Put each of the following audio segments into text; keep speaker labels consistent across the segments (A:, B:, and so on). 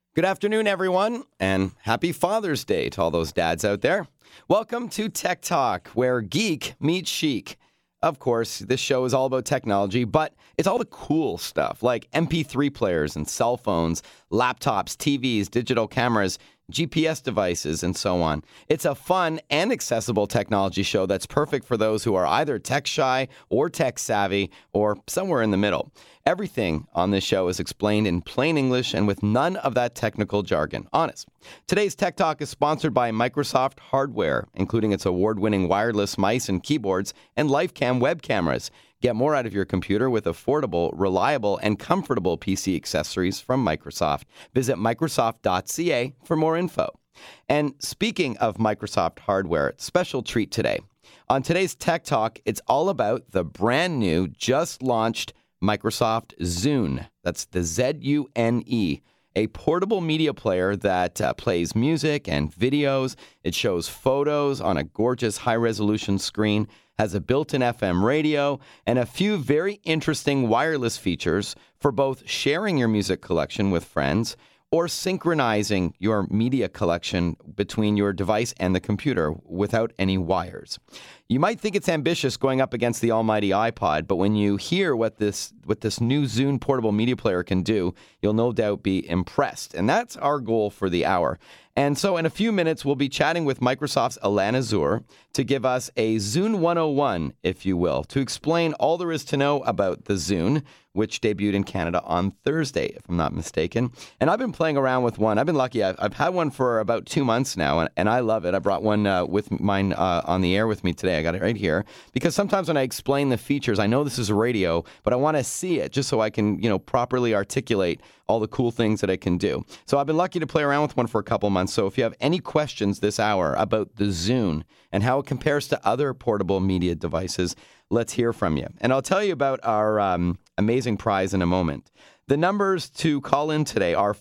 A: Good afternoon, everyone, and happy Father's Day to all those dads out there. Welcome to Tech Talk, where geek meets chic. Of course, this show is all about technology, but it's all the cool stuff like MP3 players and cell phones, laptops, TVs, digital cameras, GPS devices, and so on. It's a fun and accessible technology show that's perfect for those who are either tech shy or tech savvy or somewhere in the middle. Everything on this show is explained in plain English and with none of that technical jargon. Honest. Today's Tech Talk is sponsored by Microsoft Hardware, including its award-winning wireless mice and keyboards and LifeCam web cameras. Get more out of your computer with affordable, reliable, and comfortable PC accessories from Microsoft. Visit Microsoft.ca for more info. And speaking of Microsoft Hardware, special treat today. On today's Tech Talk, it's all about the brand new, just launched Microsoft Zune. That's the Z-U-N-E. A portable media player that plays music and videos. It shows photos on a gorgeous high-resolution screen, has a built-in FM radio, and a few very interesting wireless features for both sharing your music collection with friends or synchronizing your media collection between your device and the computer without any wires. You might think it's ambitious going up against the almighty iPod, but when you hear what this new Zune portable media player can do, you'll no doubt be impressed. And that's our goal for the hour. And so in a few minutes, we'll be chatting with Microsoft's Alana Zur to give us a Zune 101, if you will, to explain all there is to know about the Zune, which debuted in Canada on Thursday, if I'm not mistaken. And I've been playing around with one. I've been lucky. I've had one for about 2 months now, and I love it. I brought one with mine on the air with me today. I got it right here. Because sometimes when I explain the features, I know this is radio, but I want to see it just so I can, properly articulate all the cool things that it can do. So I've been lucky to play around with one for a couple months. So if you have any questions this hour about the Zune and how it compares to other portable media devices, let's hear from you. And I'll tell you about our amazing prize in a moment. The numbers to call in today are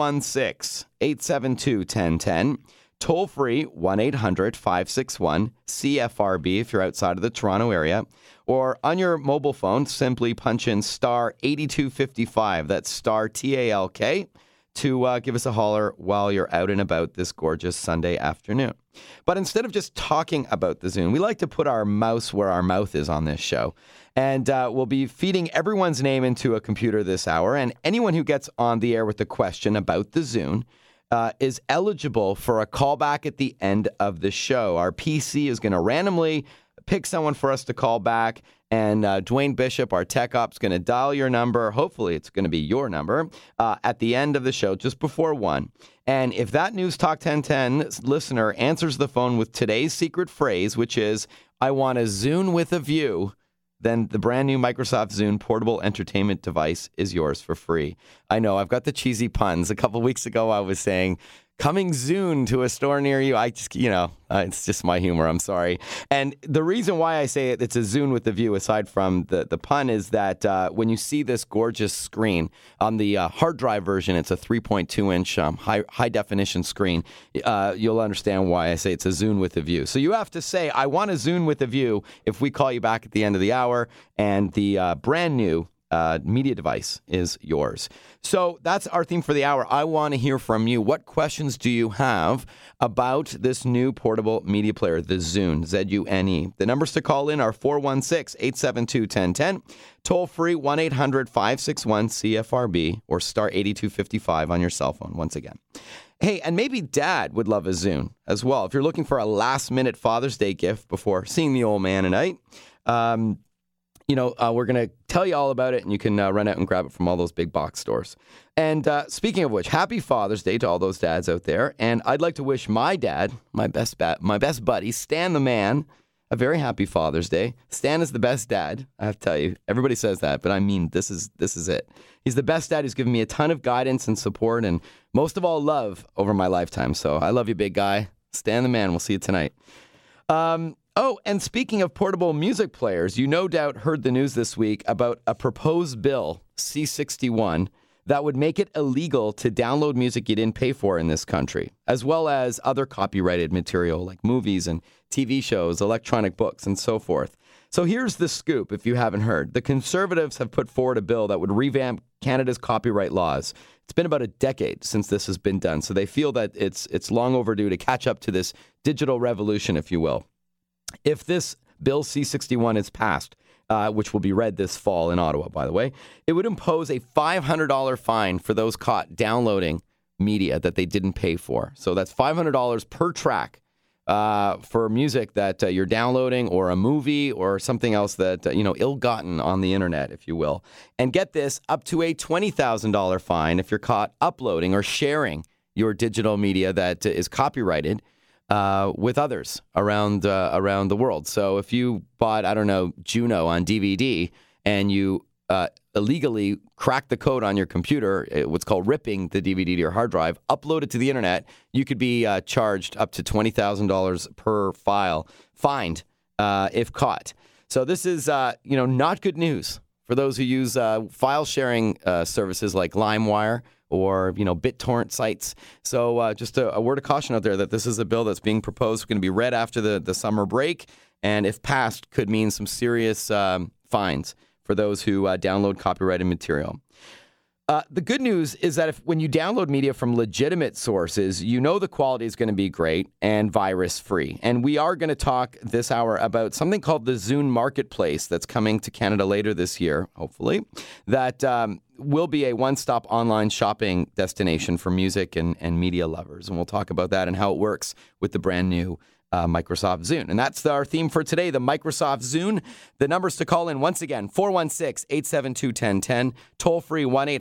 A: 416-872-1010, toll free 1-800-561-CFRB if you're outside of the Toronto area, or on your mobile phone, simply punch in star 8255, that's star TALK, to give us a holler while you're out and about this gorgeous Sunday afternoon. But instead of just talking about the Zune, we like to put our mouse where our mouth is on this show. And we'll be feeding everyone's name into a computer this hour. And anyone who gets on the air with a question about the Zune is eligible for a callback at the end of the show. Our PC is going to randomly pick someone for us to call back. And Dwayne Bishop, our tech ops, going to dial your number. Hopefully, it's going to be your number at the end of the show, just before 1. And if that News Talk 1010 listener answers the phone with today's secret phrase, which is, I want a Zune with a view, then the brand new Microsoft Zune portable entertainment device is yours for free. I know, I've got the cheesy puns. A couple weeks ago, I was saying, coming Zune to a store near you. I just, it's just my humor. I'm sorry. And the reason why I say it's a Zune with the view, aside from the pun, is that when you see this gorgeous screen on the hard drive version, it's a 3.2-inch high definition screen. You'll understand why I say it's a Zune with a view. So you have to say, I want a Zune with a view if we call you back at the end of the hour, and the brand new media device is yours. So that's our theme for the hour. I want to hear from you. What questions do you have about this new portable media player, the Zune, Z-U-N-E? The numbers to call in are 416-872-1010, toll free 1-800-561-CFRB, or star 8255 on your cell phone once again. Hey, and maybe Dad would love a Zune as well. If you're looking for a last-minute Father's Day gift before seeing the old man tonight, we're going to tell you all about it, and you can run out and grab it from all those big box stores. And speaking of which, happy Father's Day to all those dads out there. And I'd like to wish my dad, my best buddy, Stan the man, a very happy Father's Day. Stan is the best dad, I have to tell you. Everybody says that, but I mean, this is it. He's the best dad who's given me a ton of guidance and support, and most of all, love over my lifetime. So I love you, big guy. Stan the man. We'll see you tonight. Oh, and speaking of portable music players, you no doubt heard the news this week about a proposed bill, C-61, that would make it illegal to download music you didn't pay for in this country, as well as other copyrighted material like movies and TV shows, electronic books, and so forth. So here's the scoop, if you haven't heard. The Conservatives have put forward a bill that would revamp Canada's copyright laws. It's been about a decade since this has been done, so they feel that it's long overdue to catch up to this digital revolution, if you will. If this Bill C-61 is passed, which will be read this fall in Ottawa, by the way, it would impose a $500 fine for those caught downloading media that they didn't pay for. So that's $500 per track for music that you're downloading, or a movie, or something else that, ill-gotten on the internet, if you will. And get this, up to a $20,000 fine if you're caught uploading or sharing your digital media that is copyrighted with others around the world. So if you bought, I don't know, Juno on DVD, and you illegally crack the code on your computer, what's called ripping the DVD to your hard drive, upload it to the internet, you could be charged up to $20,000 per file, fined if caught. So this is, not good news for those who use file sharing services like LimeWire or, BitTorrent sites. So just a word of caution out there that this is a bill that's being proposed, going to be read after the summer break, and if passed, could mean some serious fines for those who download copyrighted material. The good news is that when you download media from legitimate sources, the quality is going to be great and virus-free. And we are going to talk this hour about something called the Zune Marketplace that's coming to Canada later this year, hopefully, that will be a one-stop online shopping destination for music and media lovers. And we'll talk about that and how it works with the brand new Microsoft Zune. And that's our theme for today, the Microsoft Zune. The numbers to call in, once again, 416-872-1010, toll-free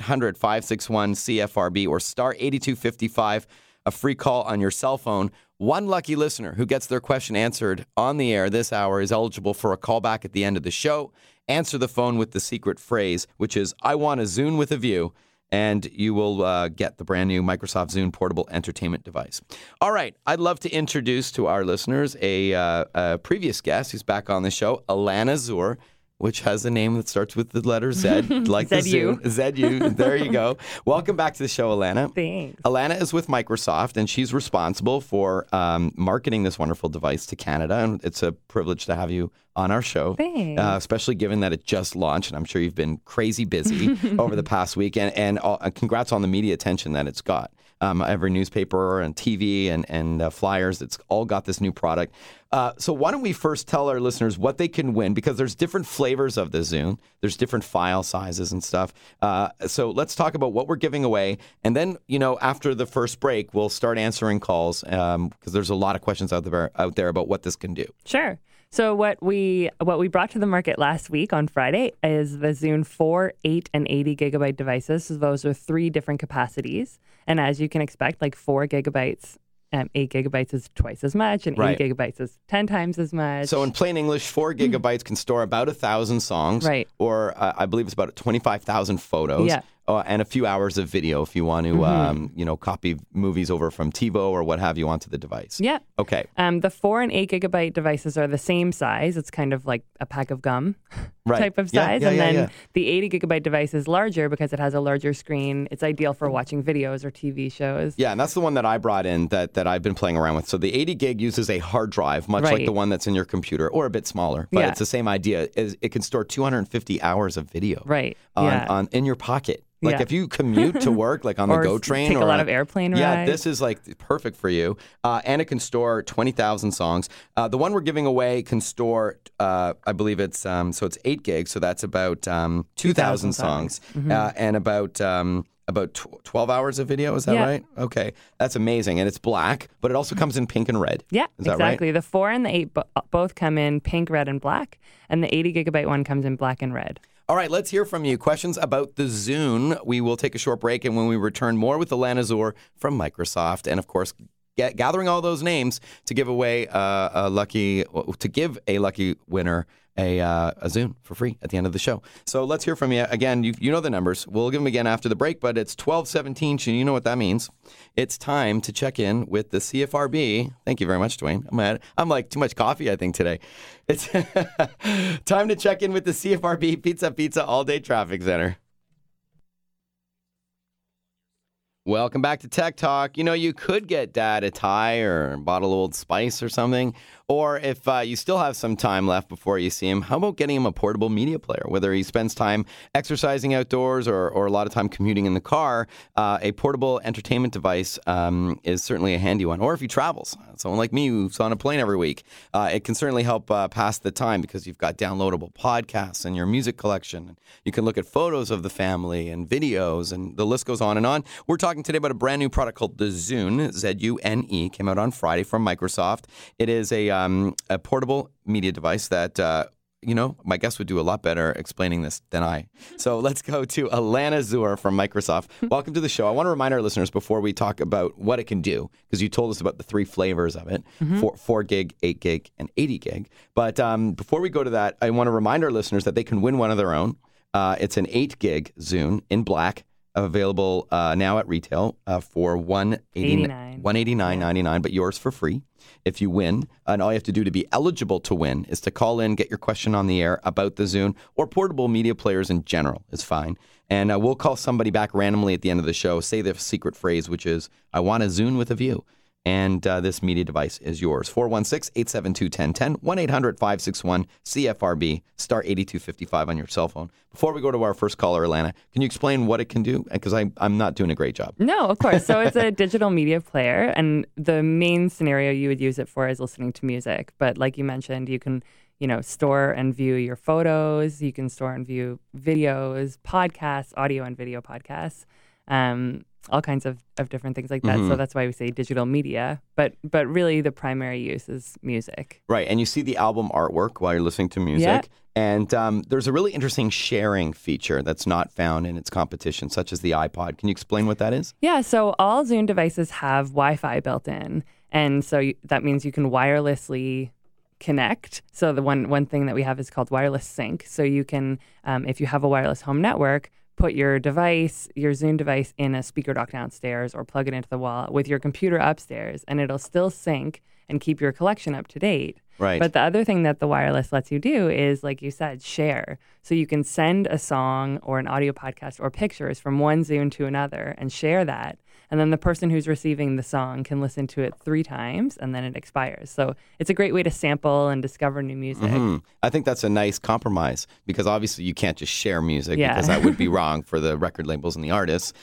A: 1-800-561-CFRB, or star 8255, a free call on your cell phone. One lucky listener who gets their question answered on the air this hour is eligible for a call back at the end of the show. Answer the phone with the secret phrase, which is, "I want a Zune with a view," and you will get the brand new Microsoft Zune portable entertainment device. All right, I'd love to introduce to our listeners a previous guest who's back on the show, Alana Zur, which has a name that starts with the letter Z, like the Zune. ZU. There you go. Welcome back to the show, Alana.
B: Thanks.
A: Alana is with Microsoft, and she's responsible for marketing this wonderful device to Canada, and it's a privilege to have you on our show.
B: Thanks.
A: Especially given that it just launched, and I'm sure you've been crazy busy over the past week, and congrats on the media attention that it's got. Every newspaper and TV and flyers, it's all got this new product. So why don't we first tell our listeners what they can win, because there's different flavors of the Zune. There's different file sizes and stuff. So let's talk about what we're giving away. And then, after the first break, we'll start answering calls because there's a lot of questions out there about what this can do.
B: Sure. So what we brought to the market last week on Friday is the Zune 4, 8, and 80 gigabyte devices. So those are 3 different capacities. And as you can expect, like 4 gigabytes, 8 gigabytes is twice as much, and 80 gigabytes is 10 times as much.
A: So in plain English, 4 gigabytes can store about 1,000 songs,
B: right? Or
A: I believe it's about 25,000 photos.
B: Yeah.
A: And a few hours of video if you want to, copy movies over from TiVo or what have you onto the device.
B: Yeah.
A: Okay.
B: The 4 and 8 gigabyte devices are the same size. It's kind of like a pack of gum type of size. The 80 gigabyte device is larger because it has a larger screen. It's ideal for watching videos or TV shows.
A: Yeah, and that's the one that I brought in that I've been playing around with. So the 80 gig uses a hard drive, much like the one that's in your computer, or a bit smaller. But it's the same idea. It can store 250 hours of video in your pocket. Like if you commute to work, like on the GO train,
B: take a lot of airplane rides.
A: Yeah, this is like perfect for you. And it can store 20,000 songs. The one we're giving away can store, I believe it's so it's 8 gigs, so that's about 2,000 songs, and about 12 hours of video. Is that right? Okay, that's amazing, and it's black, but it also comes in pink and red.
B: Yeah,
A: is that
B: exactly.
A: Right?
B: The 4 and the 8 both come in pink, red, and black, and the 80 gigabyte one comes in black and red.
A: All right, let's hear from you. Questions about the Zune. We will take a short break, and when we return, more with Alana Zur from Microsoft, and of course, gathering all those names to give away a lucky winner a Zune for free at the end of the show. So let's hear from you. Again, you know the numbers. We'll give them again after the break, but it's 12:17, so you know what that means. It's time to check in with the CFRB. Thank you very much, Dwayne. I'm like too much coffee, I think, today. It's time to check in with the CFRB Pizza All Day Traffic Center. Welcome back to Tech Talk. You know, you could get Dad a tie or a bottle of Old Spice or something. Or if you still have some time left before you see him, how about getting him a portable media player? Whether he spends time exercising outdoors or a lot of time commuting in the car, a portable entertainment device is certainly a handy one. Or if he travels, someone like me who's on a plane every week, it can certainly help pass the time because you've got downloadable podcasts and your music collection. You can look at photos of the family and videos, and the list goes on and on. We're talking today about a brand new product called the Zune, Z-U-N-E, came out on Friday from Microsoft. It is a portable media device that, my guest would do a lot better explaining this than I. So let's go to Alana Zur from Microsoft. Welcome to the show. I want to remind our listeners before we talk about what it can do, because you told us about the 3 flavors of it, 4 gig, 8 gig, and 80 gig. But before we go to that, I want to remind our listeners that they can win one of their own. It's an 8 gig Zune in black, available now at retail for $189.99, but yours for free if you win. And all you have to do to be eligible to win is to call in, get your question on the air about the Zune or portable media players in general is fine. And we'll call somebody back randomly at the end of the show, say the secret phrase, which is, I want a Zune with a view. And this media device is yours. 416-872-1010, 1-800-561-CFRB, star 8255 on your cell phone. Before we go to our first caller, Alana, can you explain what it can do? Because I'm not doing a great job.
B: No, of course. So it's a digital media player, and the main scenario you would use it for is listening to music. But like you mentioned, you can store and view your photos. You can store and view videos, podcasts, audio and video podcasts. All kinds of different things like that. So that's why we say digital media. But really the primary use is music.
A: Right. And you see the album artwork while you're listening to music.
B: Yeah.
A: And there's a really interesting sharing feature that's not found in its competition, such as the iPod. Can you explain what that is?
B: Yeah. So all Zune devices have Wi-Fi built in. And so that means you can wirelessly connect. So the one thing that we have is called wireless sync. So you can, if you have a wireless home network, put your device, your Zune device, in a speaker dock downstairs or plug it into the wall with your computer upstairs, and it'll still sync and keep your collection up to date.
A: Right.
B: But the other thing that the wireless lets you do is, like you said, share. So you can send a song or an audio podcast or pictures from one Zune to another and share that. And then the person who's receiving the song can listen to it 3 times, and then it expires. So it's a great way to sample and discover new music.
A: I think that's a nice compromise because obviously you can't just share music because that would be wrong for the record labels and the artists.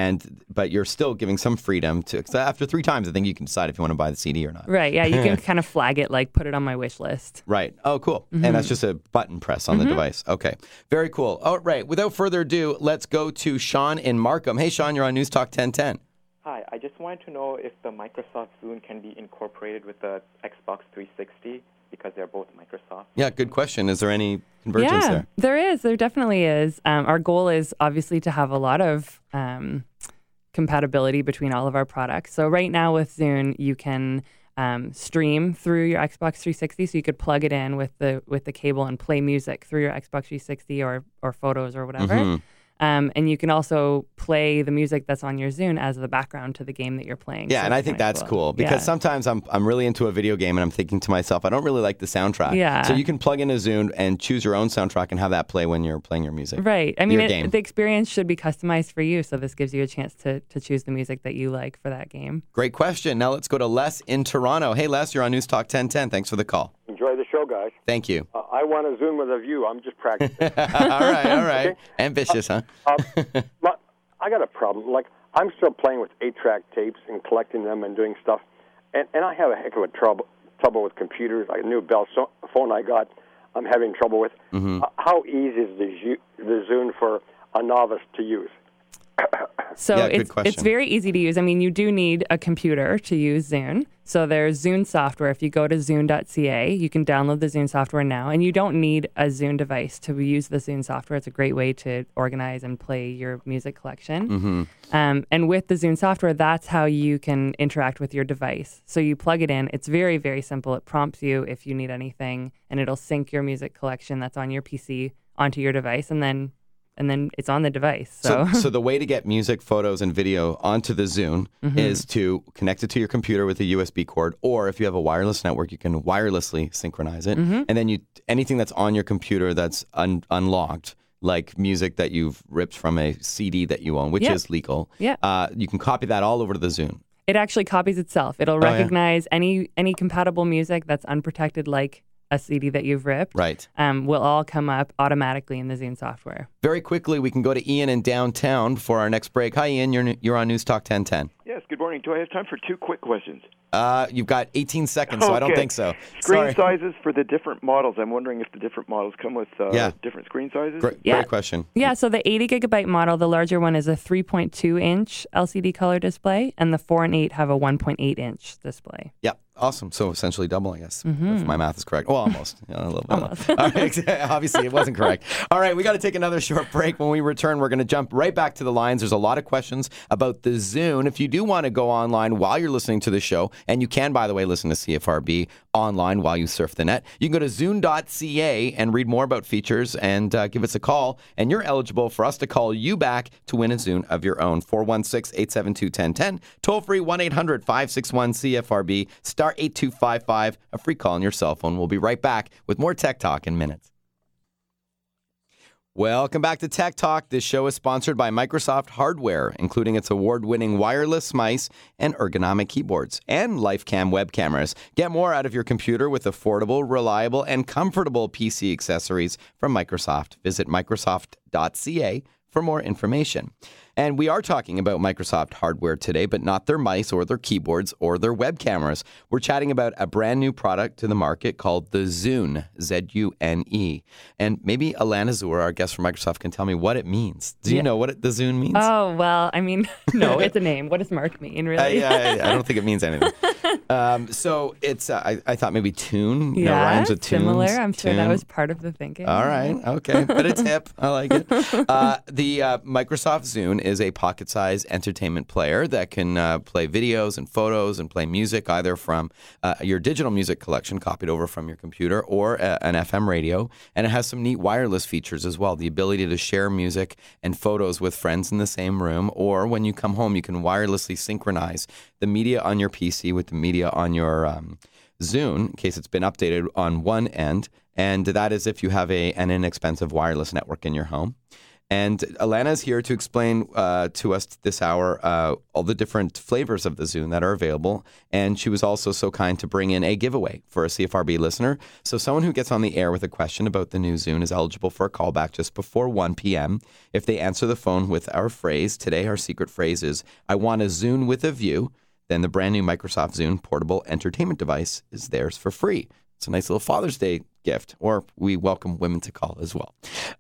A: But you're still giving some freedom to, 'cause after 3 times, I think you can decide if you want to buy the CD or not.
B: Right. Yeah. You can kind of flag it, like put it on my wish list.
A: Right. Oh, cool. And that's just a button press on the device. Okay. Very cool. All right. Without further ado, let's go to Sean in Markham. Hey, Sean, you're on News Talk 1010.
C: Hi, I just wanted to know if the Microsoft Zune can be incorporated with the Xbox 360 because they're both Microsoft.
A: Yeah, good question. Is there any convergence there?
B: There is. There definitely is. Our goal is obviously to have a lot of compatibility between all of our products. So right now with Zune, you can stream through your Xbox 360, so you could plug it in with the cable and play music through your Xbox 360 or photos or whatever. And you can also play the music that's on your Zune as the background to the game that you're playing.
A: Yeah,
B: so
A: and I think that's cool because sometimes I'm really into a video game and I'm thinking to myself, I don't really like the soundtrack.
B: Yeah.
A: So you can plug in a Zune and choose your own soundtrack and have that play when you're playing your music.
B: Right. I mean,
A: game.
B: The experience should be customized for you, so this gives you a chance to choose the music that you like for that game.
A: Great question. Now let's go to Les in Toronto. Hey, Les, you're on News Talk 1010. Thanks for the call.
D: Enjoy the show, guys.
A: Thank you.
D: I want a Zune with a view. I'm just practicing.
A: All right.
D: Okay.
A: Ambitious, huh?
D: I got a problem. Like, I'm still playing with 8-track tapes and collecting them and doing stuff. And I have a heck of a trouble with computers. Like a new Bell phone I got, I'm having trouble with. How easy is the Zune for a novice to use?
B: So it's very easy to use. I mean, you do need a computer to use Zune. So there's Zune software. If you go to zune.ca, you can download the Zune software now. And you don't need a Zune device to use the Zune software. It's a great way to organize and play your music collection. And with the Zune software, that's how you can interact with your device. So you plug it in. It's very, very simple. It prompts you if you need anything, and it'll sync your music collection that's on your PC onto your device, and then it's on the device.
A: So the way to get music, photos, and video onto the Zune is to connect it to your computer with a USB cord, or if you have a wireless network, you can wirelessly synchronize it. And then anything that's on your computer that's unlocked, like music that you've ripped from a CD that you own, which
B: Yeah.
A: is legal.
B: Yeah.
A: You can copy that all over to the Zune.
B: It actually copies itself. It'll
A: yeah.
B: recognize any compatible music that's unprotected, like a CD that you've ripped.
A: Right.
B: Will all come up automatically in the Zune software.
A: Very quickly, we can go to Ian in downtown for our next break. Hi, Ian. You're on News Talk 1010.
E: Yes, good morning. Do I have time for two quick questions?
A: You've got 18 seconds, so I don't
E: Okay.
A: think so.
E: Screen
A: Sorry.
E: sizes for the different models. I'm wondering if the different models come with
A: Yeah.
E: different screen sizes.
A: Great question.
B: Yeah, so the 80 gigabyte model, the larger one is a 3.2 inch LCD color display, and the 4 and 8 have a 1.8 inch display.
A: Yeah, awesome. So essentially double, I guess, if my math is correct. Well, almost. A little bit.
B: Almost.
A: All right, obviously, it wasn't correct. All right, we got to take another short break. When we return, we're going to jump right back to the lines. There's a lot of questions about the Zune. If you do want to go online while you're listening to the show, and you can, by the way, listen to CFRB online while you surf the net, you can go to Zune.ca and read more about features and give us a call. And you're eligible for us to call you back to win a Zune of your own. 416-872-1010. Toll free 1-800-561-CFRB. Star 8255. A free call on your cell phone. We'll be right back with more Tech Talk in minutes. Welcome back to Tech Talk. This show is sponsored by Microsoft Hardware, including its award-winning wireless mice and ergonomic keyboards and LifeCam web cameras. Get more out of your computer with affordable, reliable, and comfortable PC accessories from Microsoft. Visit Microsoft.ca for more information. And we are talking about Microsoft hardware today, but not their mice or their keyboards or their web cameras. We're chatting about a brand new product to the market called the Zune, Z-U-N-E. And maybe Alana Zur, our guest from Microsoft, can tell me what it means. Do you know what the Zune means?
B: Oh, well, I mean, no, it's a name. What does Mark mean, really?
A: I don't think it means anything. So it's, I thought maybe tune, rhymes with tunes.
B: Similar. I'm sure that
A: Tune.
B: was part of the thinking.
A: All right. Okay. But it's hip. I like it. The Microsoft Zune is a pocket-sized entertainment player that can play videos and photos and play music either from your digital music collection copied over from your computer or an FM radio. And it has some neat wireless features as well. The ability to share music and photos with friends in the same room, or when you come home, you can wirelessly synchronize the media on your PC with the media on your Zune in case it's been updated on one end. And that is if you have an inexpensive wireless network in your home. And Alana is here to explain to us this hour all the different flavors of the Zune that are available. And she was also so kind to bring in a giveaway for a CFRB listener. So someone who gets on the air with a question about the new Zune is eligible for a callback just before 1 p.m. If they answer the phone with our phrase. Today, our secret phrase is, I want a Zune with a view. Then the brand new Microsoft Zune portable entertainment device is theirs for free. It's a nice little Father's Day gift, or we welcome women to call as well.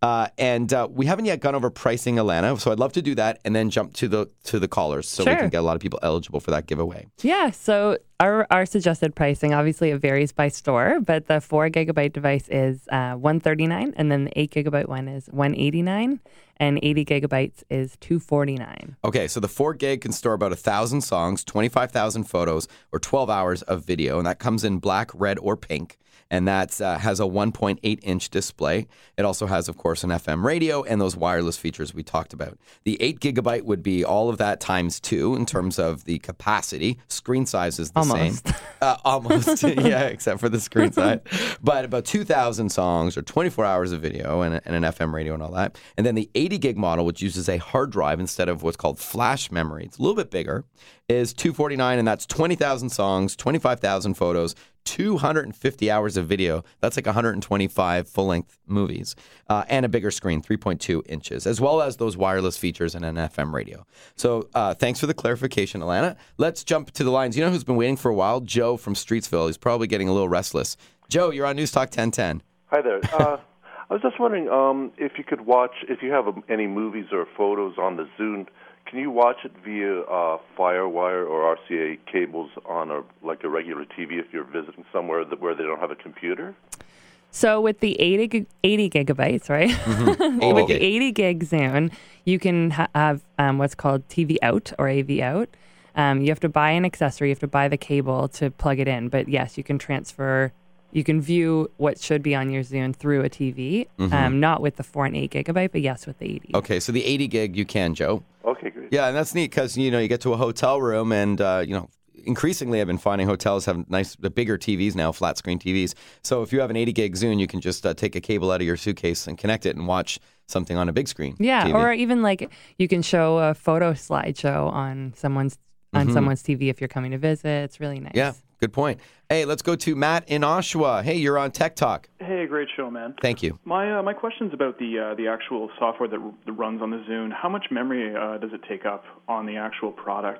A: And we haven't yet gone over pricing, Alana, so I'd love to do that and then jump to the callers so we
B: Sure.
A: can get a lot of people eligible for that giveaway.
B: Yeah, so our suggested pricing, obviously it varies by store, but the 4 gigabyte device is $139, and then the 8 gigabyte one is $189, and 80 gigabytes is $249.
A: Okay, so the 4 gig can store about 1,000 songs, 25,000 photos, or 12 hours of video, and that comes in black, red, or pink. And that has a 1.8-inch display. It also has, of course, an FM radio and those wireless features we talked about. The 8 gigabyte would be all of that times 2 in terms of the capacity. Screen size is the
B: Almost.
A: same. Almost, yeah, except for the screen size. But about 2,000 songs or 24 hours of video and an FM radio and all that. And then the 80 gig model, which uses a hard drive instead of what's called flash memory, it's a little bit bigger, is $249, and that's 20,000 songs, 25,000 photos, 250 hours of video. That's like 125 full-length movies, and a bigger screen, 3.2 inches, as well as those wireless features and an FM radio. So thanks for the clarification, Alana. Let's jump to the lines. You know who's been waiting for a while? Joe from Streetsville. He's probably getting a little restless. Joe, you're on News Talk 1010.
F: Hi there. I was just wondering if you could watch, if you have any movies or photos on the Zune, can you watch it via FireWire or RCA cables on a regular TV if you're visiting somewhere where they don't have a computer?
B: So with the 80 gigabytes, right?
A: Mm-hmm.
B: With the 80 gig Zune, you can have what's called TV out or AV out. You have to buy an accessory. You have to buy the cable to plug it in. But yes, you can transfer. You can view what should be on your Zune through a TV, not with the 4 and 8 gigabyte, but yes, with the 80.
A: Okay, so the 80 gig you can, Joe.
F: Okay, great.
A: Yeah, and that's neat because, you get to a hotel room and, increasingly I've been finding hotels have the bigger TVs now, flat screen TVs. So if you have an 80 gig Zune, you can just take a cable out of your suitcase and connect it and watch something on a big screen.
B: Yeah,
A: TV.
B: or even like you can show a photo slideshow on someone's TV if you're coming to visit. It's really nice.
A: Yeah, good point. Hey, let's go to Matt in Oshawa. Hey, you're on Tech Talk.
G: Hey, great show, man.
A: Thank you.
G: My question's about the actual software that runs on the Zune. How much memory does it take up on the actual product?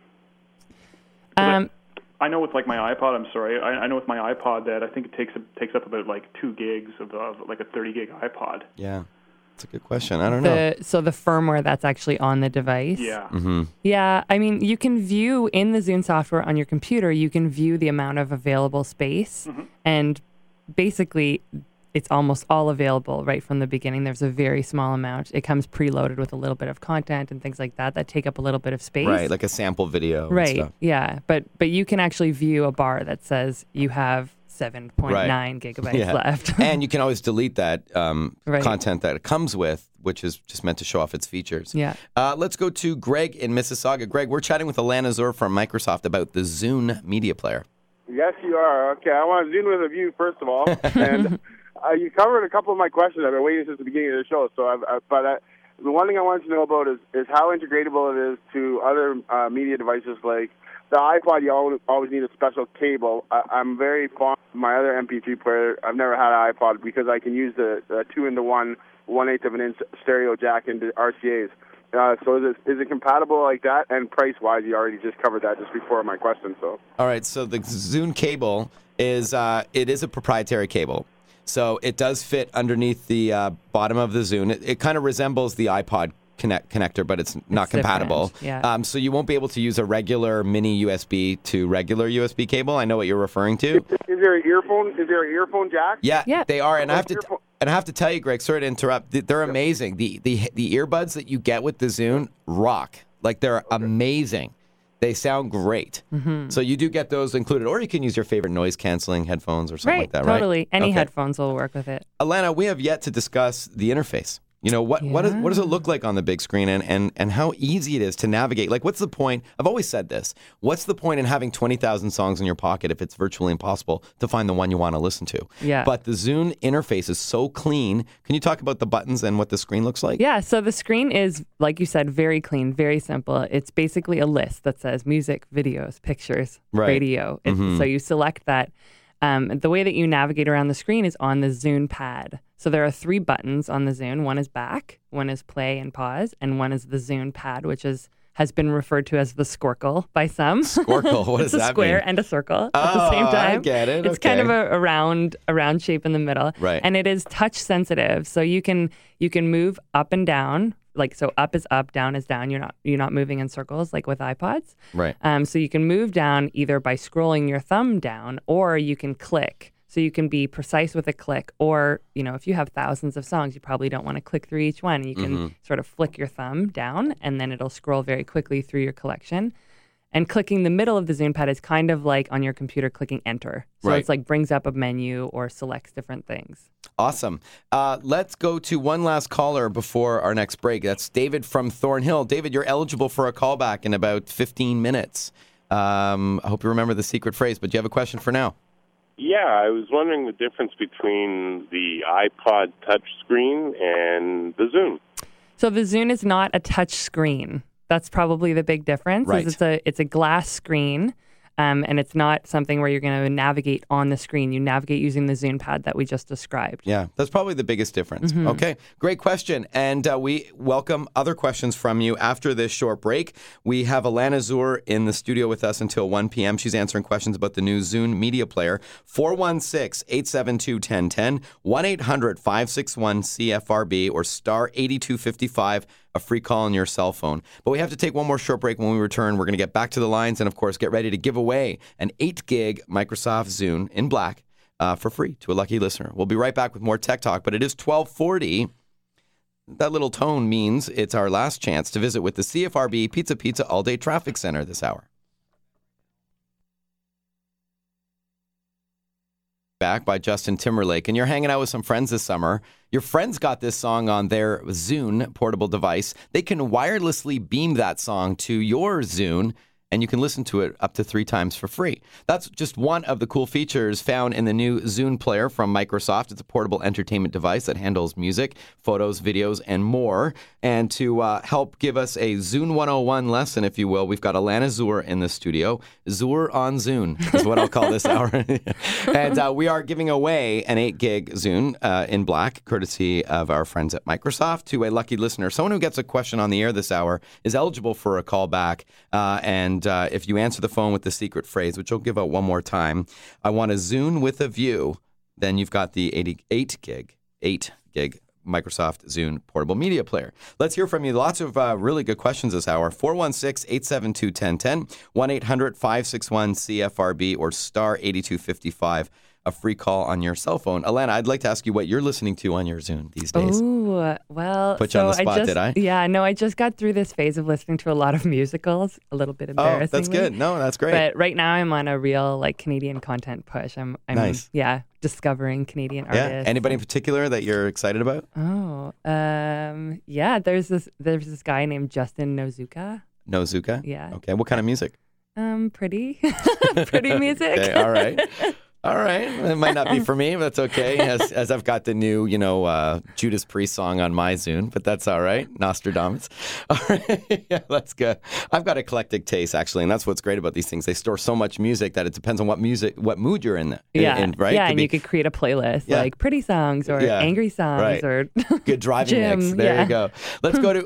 G: I know with like my iPod, I know with my iPod that I think it takes up about like 2 gigs of like a 30 gig iPod.
A: Yeah, that's a good question. I don't know.
B: So the firmware that's actually on the device.
G: Yeah.
A: Mm-hmm.
B: Yeah, I mean, you can view in the Zune software on your computer, you can view the amount of available space, and basically it's almost all available right from the beginning. There's a very small amount. It comes preloaded with a little bit of content and things like that take up a little bit of space.
A: Right, like a sample video.
B: Right,
A: and stuff.
B: yeah. But you can actually view a bar that says you have 7.9 gigabytes left.
A: And you can always delete that
B: Right.
A: content that it comes with, which is just meant to show off its features.
B: Yeah.
A: Let's go to Greg in Mississauga. Greg, we're chatting with Alana Zur from Microsoft about the Zune Media Player.
H: Yes, you are. Okay, I want to Zune with a view, first of all. And you covered a couple of my questions. I've been waiting since the beginning of the show. So, the one thing I wanted to know about is how integratable it is to other media devices like the iPod. You always need a special cable. I'm very fond of my other MP3 player. I've never had an iPod because I can use the 2-in-1, 1/8 of an inch stereo jack into RCAs. So is it compatible like that? And price-wise, you already just covered that just before my question. So.
A: All right, so the Zune cable is a proprietary cable. So it does fit underneath the bottom of the Zune. It kind of resembles the iPod connector, but it's not compatible.
B: Yeah.
A: So you won't be able to use a regular mini USB to regular USB cable. I know what you're referring to.
H: Is there an earphone? Is there an earphone jack?
A: Yeah, they are. And I have to tell you, Greg, sorry to interrupt. They're amazing. The earbuds that you get with the Zune rock. Like, they're amazing. They sound great. Mm-hmm. So you do get those included, or you can use your favorite noise-canceling headphones or something like that, right?
B: Totally. Any headphones will work with it.
A: Alana, we have yet to discuss the interface. You know, what does it look like on the big screen, and how easy it is to navigate? Like, what's the point? I've always said this. What's the point in having 20,000 songs in your pocket if it's virtually impossible to find the one you want to listen to?
B: Yeah.
A: But the Zune interface is so clean. Can you talk about the buttons and what the screen looks like?
B: Yeah, so the screen is, like you said, very clean, very simple. It's basically a list that says music, videos, pictures, radio. So you select that. The way that you navigate around the screen is on the Zune pad. So there are 3 buttons on the Zune. One is back, one is play and pause, and one is the Zune pad, which has been referred to as the Squircle by some.
A: Squircle, what does that mean?
B: It's a square and a circle at the same time.
A: I get it.
B: It's kind of a round shape in the middle.
A: Right.
B: And it is touch sensitive. So you can move up and down. Like, so up is up, down is down. You're not moving in circles like with iPods.
A: Right.
B: So you can move down either by scrolling your thumb down, or you can click. So you can be precise with a click, or, if you have thousands of songs, you probably don't want to click through each one. You can sort of flick your thumb down, and then it'll scroll very quickly through your collection. And clicking the middle of the Zune pad is kind of like on your computer clicking enter. So it's like brings up a menu or selects different things.
A: Awesome. Let's go to one last caller before our next break. That's David from Thornhill. David, you're eligible for a callback in about 15 minutes. I hope you remember the secret phrase, but do you have a question for now?
I: Yeah, I was wondering the difference between the iPod touchscreen and the Zune.
B: So the Zune is not a touch screen. That's probably the big difference.
A: Right.
B: It's a glass screen, and it's not something where you're going to navigate on the screen. You navigate using the Zune pad that we just described.
A: Yeah, that's probably the biggest difference.
B: Mm-hmm.
A: Okay, great question. And we welcome other questions from you after this short break. We have Alana Zur in the studio with us until 1 p.m. She's answering questions about the new Zune Media Player. 416-872-1010, 1-800-561-CFRB, or star 8255, a free call on your cell phone. But we have to take one more short break. When we return, we're going to get back to the lines and, of course, get ready to give away an 8-gig Microsoft Zune in black for free to a lucky listener. We'll be right back with more Tech Talk, but it is 12:40. That little tone means it's our last chance to visit with the CFRB Pizza All-Day Traffic Center this hour. Back by Justin Timberlake, and you're hanging out with some friends this summer. Your friends got this song on their Zune portable device. They can wirelessly beam that song to your Zune, and you can listen to it up to 3 times for free. That's just one of the cool features found in the new Zune player from Microsoft. It's a portable entertainment device that handles music, photos, videos, and more. And to help give us a Zune 101 lesson, if you will, we've got Alana Zur in the studio. Zur on Zune is what I'll call this hour. And we are giving away an 8 gig Zune in black, courtesy of our friends at Microsoft, to a lucky listener. Someone who gets a question on the air this hour is eligible for a call back. And if you answer the phone with the secret phrase, which I'll give out one more time, I want a Zune with a view, then you've got the 8 gig Microsoft Zune portable media player. Let's hear from you. Lots of really good questions this hour. 416-872-1010, 1-800-561-CFRB, or star 8255. A free call on your cell phone. Alana, I'd like to ask you what you're listening to on your Zune these days.
B: Oh, well.
A: Put you on the spot, did I?
B: Yeah, no, I just got through this phase of listening to a lot of musicals, a little bit embarrassing.
A: Oh, that's good. No, that's great.
B: But right now I'm on a real Canadian content push. I'm
A: nice.
B: Yeah, discovering Canadian artists.
A: Yeah. Anybody in particular that you're excited about?
B: Oh, yeah, there's this guy named Justin Nozuka.
A: Nozuka?
B: Yeah.
A: Okay, what kind of music?
B: Pretty music.
A: Okay, all right. All right. It might not be for me, but that's okay, as I've got the new, Judas Priest song on my Zune, but that's all right. Nostradamus. All right. Yeah, that's good. I've got eclectic taste, actually, and that's what's great about these things. They store so much music that it depends on what mood you're in.
B: Yeah.
A: Right?
B: Yeah, and you could create a playlist, like pretty songs or angry songs or
A: good driving mix. There you go. Let's go to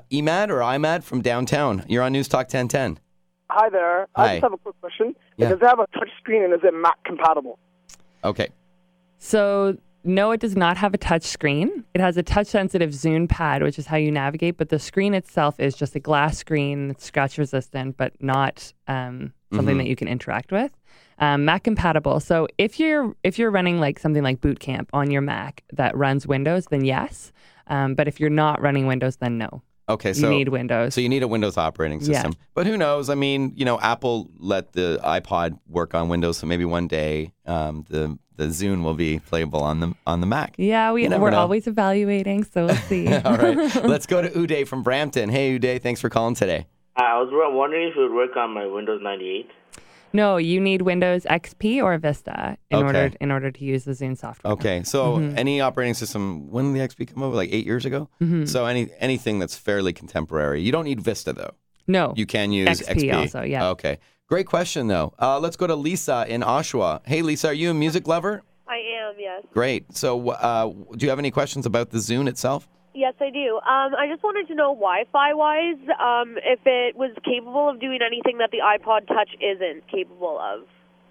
A: Imad from downtown. You're on News Talk 1010.
J: Hi there.
A: Hi.
J: I just have a quick question.
A: Yeah.
J: Does it have a touch screen and is it Mac compatible?
A: Okay.
B: So, no, it does not have a touch screen. It has a touch-sensitive Zune pad, which is how you navigate, but the screen itself is just a glass screen, scratch-resistant, but not something that you can interact with. Mac compatible. So if you're running something like Boot Camp on your Mac that runs Windows, then yes. But if you're not running Windows, then no.
A: Okay, so
B: you need Windows.
A: So you need a Windows operating system.
B: Yeah.
A: But who knows? I mean, Apple let the iPod work on Windows, so maybe one day the Zune will be playable on the Mac.
B: Yeah, we're always evaluating, so we'll see.
A: All right, let's go to Uday from Brampton. Hey, Uday, thanks for calling today.
K: I was wondering if it would work on my Windows 98.
B: No, you need Windows XP or Vista in order to use the Zune software.
A: Okay, so any operating system, when did the XP come over? 8 years ago? Mm-hmm. So anything that's fairly contemporary. You don't need Vista, though.
B: No.
A: You can use XP
B: also, yeah.
A: Okay. Great question, though. Let's go to Lisa in Oshawa. Hey, Lisa, are you a music lover?
L: I am, yes.
A: Great. So do you have any questions about the Zune itself?
L: Yes, I do. I just wanted to know Wi-Fi-wise if it was capable of doing anything that the iPod Touch isn't capable of.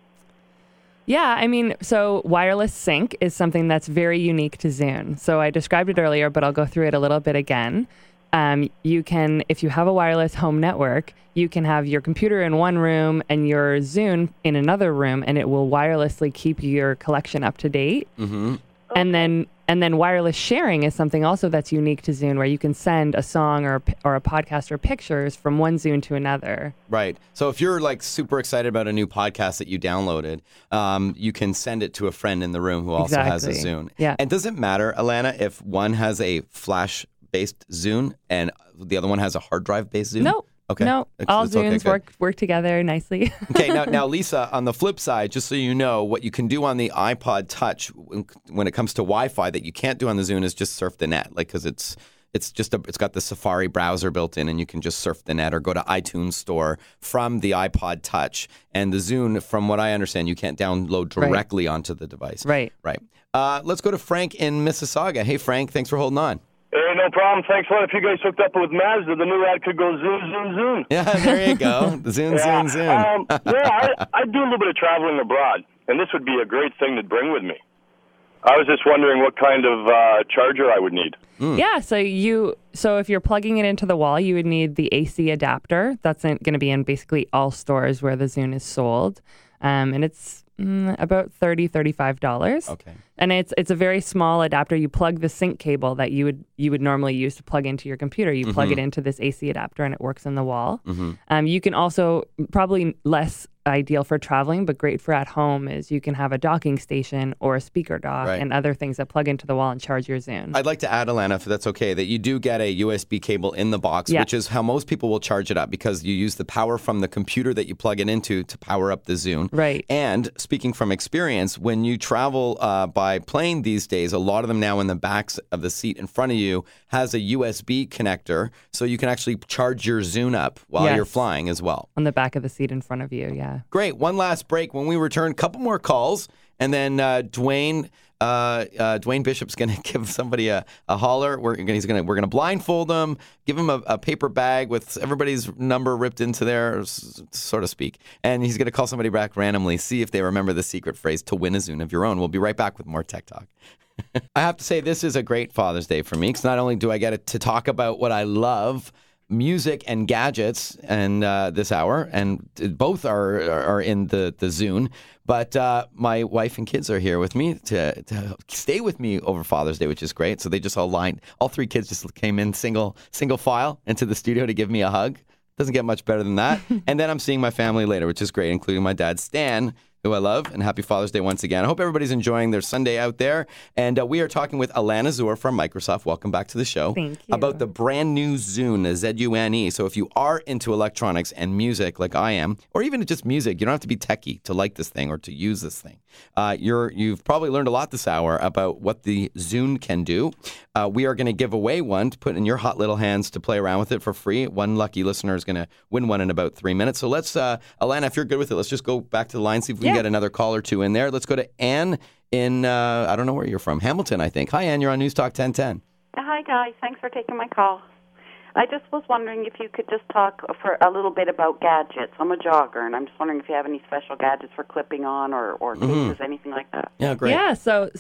B: Yeah, I mean, so wireless sync is something that's very unique to Zune. So I described it earlier, but I'll go through it a little bit again. You can, if you have a wireless home network, you can have your computer in one room and your Zune in another room, and it will wirelessly keep your collection up to date. Mm-hmm. And then wireless sharing is something also that's unique to Zune, where you can send a song or a podcast or pictures from one Zune to another.
A: Right. So if you're super excited about a new podcast that you downloaded, you can send it to a friend in the room who also has a Zune.
B: Yeah.
A: And does it matter, Alana, if one has a flash-based Zune and the other one has a hard drive-based Zune?
B: No.
A: Okay.
B: No, all Zunes
A: okay,
B: work together nicely.
A: Okay, now Lisa, on the flip side, just so you know, what you can do on the iPod Touch when it comes to Wi-Fi that you can't do on the Zune is just surf the net, because it's got the Safari browser built in, and you can just surf the net or go to iTunes Store from the iPod Touch. And the Zune, from what I understand, you can't download directly onto the device.
B: Right.
A: Let's go to Frank in Mississauga. Hey, Frank, thanks for holding on.
M: Hey, no problem. Thanks a lot. If you guys hooked up with Mazda, the new ad could go zoom, zoom, zoom.
A: Yeah, there you go. Zoom, zoom, zoom.
M: I do a little bit of traveling abroad, and this would be a great thing to bring with me. I was just wondering what kind of charger I would need.
B: Yeah, so if you're plugging it into the wall, you would need the AC adapter. That's going to be in basically all stores where the Zune is sold. And it's about $30, $35.
A: Okay.
B: And it's a very small adapter. You plug the sync cable that you would normally use to plug into your computer. You plug it into this AC adapter, and it works in the wall. You can also, probably less ideal for traveling, but great for at home, is you can have a docking station or a speaker dock and other things that plug into the wall and charge your Zune.
A: I'd like to add, Alana, if that's okay, that you do get a USB cable in the box, which is how most people will charge it up, because you use the power from the computer that you plug it into to power up the Zune.
B: Right.
A: And speaking from experience, when you travel by plane these days, a lot of them now in the backs of the seat in front of you has a USB connector, so you can actually charge your Zune up while you're flying as well.
B: On the back of the seat in front of you,
A: Great. One last break. When we return, a couple more calls, and then Dwayne Bishop's going to give somebody a holler. We're going to blindfold him, give him a paper bag with everybody's number ripped into there, so to speak, and he's going to call somebody back randomly, see if they remember the secret phrase to win a Zune of your own. We'll be right back with more Tech Talk. I have to say, this is a great Father's Day for me, because not only do I get to talk about what I love, music and gadgets, and this hour, and both are in the Zune. But my wife and kids are here with me to stay with me over Father's Day, which is great. So they just all three kids just came in single file into the studio to give me a hug. Doesn't get much better than that. And then I'm seeing my family later, which is great, including my dad, Stan, who I love, and happy Father's Day once again. I hope everybody's enjoying their Sunday out there. And we are talking with Alana Zur from Microsoft. Welcome back to the show.
B: Thank you.
A: About the brand new Zune, the Zune. So if you are into electronics and music like I am, or even just music, you don't have to be techie to like this thing or to use this thing. You've probably learned a lot this hour about what the Zune can do. We are going to give away one to put in your hot little hands to play around with it for free. One lucky listener is going to win one in about 3 minutes. So let's, Alana, if you're good with it, let's just go back to the line, see if we can get another call or two in there. Let's go to Anne in, I don't know where you're from, Hamilton, I think. Hi, Anne, you're on News Talk 1010.
N: Hi, guys. Thanks for taking my call. I just was wondering if you could just talk for a little bit about gadgets. I'm a jogger, and I'm just wondering if you have any special gadgets for clipping on or cases, anything like that.
A: Yeah, great.
B: Yeah,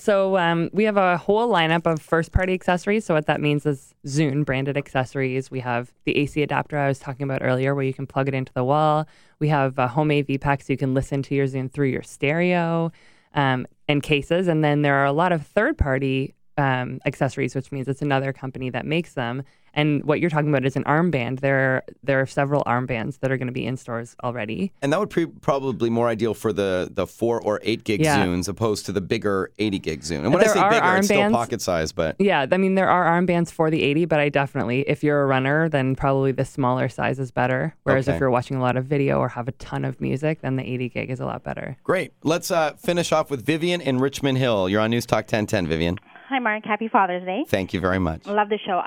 B: so we have a whole lineup of first-party accessories. So what that means is Zune-branded accessories. We have the AC adapter I was talking about earlier, where you can plug it into the wall. We have a home AV pack, so you can listen to your Zune through your stereo, and cases. And then there are a lot of third-party accessories, which means it's another company that makes them. And what you're talking about is an armband. There are several armbands that are going to be in stores already.
A: And that would probably more ideal for the 4 or 8 gig Zunes opposed to the bigger 80 gig Zune. And when I say bigger, it's still pocket size, but
B: yeah, I mean, there are armbands for the 80, but I definitely, if you're a runner, then probably the smaller size is better. Whereas if you're watching a lot of video or have a ton of music, then the 80 gig is a lot better.
A: Great. Let's finish off with Vivian in Richmond Hill. You're on News Talk 1010, Vivian.
O: Hi, Mark. Happy Father's Day.
A: Thank you very much.
O: I love the show.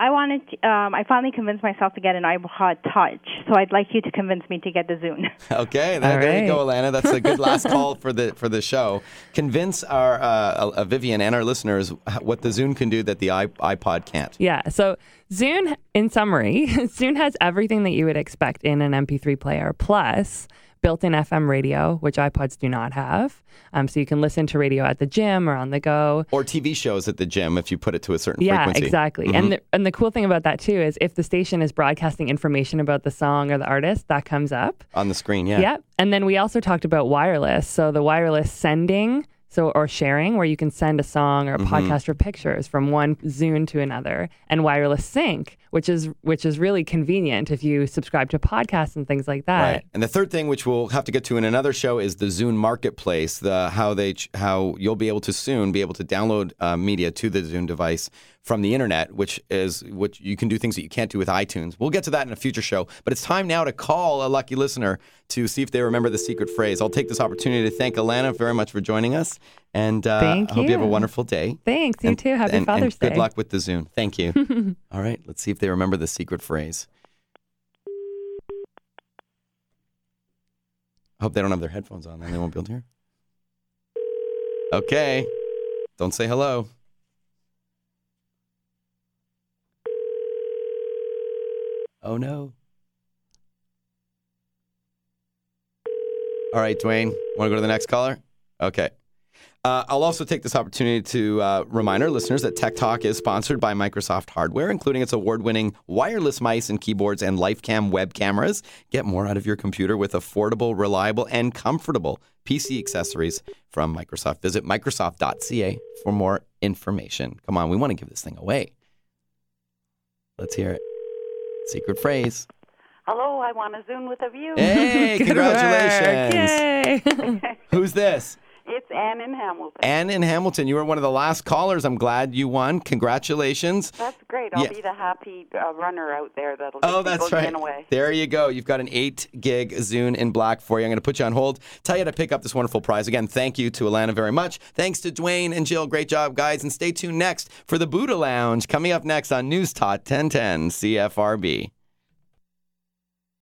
O: I finally convinced myself to get an iPod Touch, so I'd like you to convince me to get the Zune.
A: Okay, there you go, Alana. That's a good last call for the show. Convince our Vivian and our listeners what the Zune can do that the iPod can't.
B: Yeah, so Zune, in summary, Zune has everything that you would expect in an MP3 player, plus built-in FM radio, which iPods do not have. So you can listen to radio at the gym or on the go.
A: Or TV shows at the gym if you put it to a certain frequency.
B: Yeah, exactly. Mm-hmm. And the cool thing about that, too, is if the station is broadcasting information about the song or the artist, that comes up.
A: On the screen, yeah.
B: Yep. And then we also talked about wireless. So the wireless sending, or sharing, where you can send a song or a podcast or pictures from one Zune to another, and wireless sync, which is really convenient if you subscribe to podcasts and things like that.
A: Right. And the third thing, which we'll have to get to in another show, is the Zune Marketplace. How you'll be able to soon be able to download media to the Zune device from the internet, which you can do things that you can't do with iTunes. We'll get to that in a future show. But it's time now to call a lucky listener to see if they remember the secret phrase. I'll take this opportunity to thank Alana very much for joining us. And I hope you have a wonderful day.
B: Thanks. You too. Happy Father's Day.
A: Good luck with the Zune. Thank you. All right. Let's see if they remember the secret phrase. I hope they don't have their headphones on, then they won't be able to hear. Okay. Don't say hello. Oh, no. All right, Dwayne, want to go to the next caller? Okay. I'll also take this opportunity to remind our listeners that Tech Talk is sponsored by Microsoft Hardware, including its award-winning wireless mice and keyboards and LifeCam web cameras. Get more out of your computer with affordable, reliable, and comfortable PC accessories from Microsoft. Visit Microsoft.ca for more information. Come on, we want to give this thing away. Let's hear it. Secret phrase.
N: Hello, I want to Zoom with a view.
A: Hey, congratulations.
B: Yay.
A: Who's this?
N: It's Ann in Hamilton.
A: Ann in Hamilton. You were one of the last callers. I'm glad you won. Congratulations.
N: That's great. I'll be the happy runner out there that'll
A: Oh,
N: get
A: that's
N: people
A: right.
N: in away.
A: There you go. You've got an 8 gig Zune in black for you. I'm going to put you on hold. Tell you to pick up this wonderful prize. Again, thank you to Alana very much. Thanks to Dwayne and Jill. Great job, guys. And stay tuned next for the Buddha Lounge coming up next on News Talk 1010 CFRB.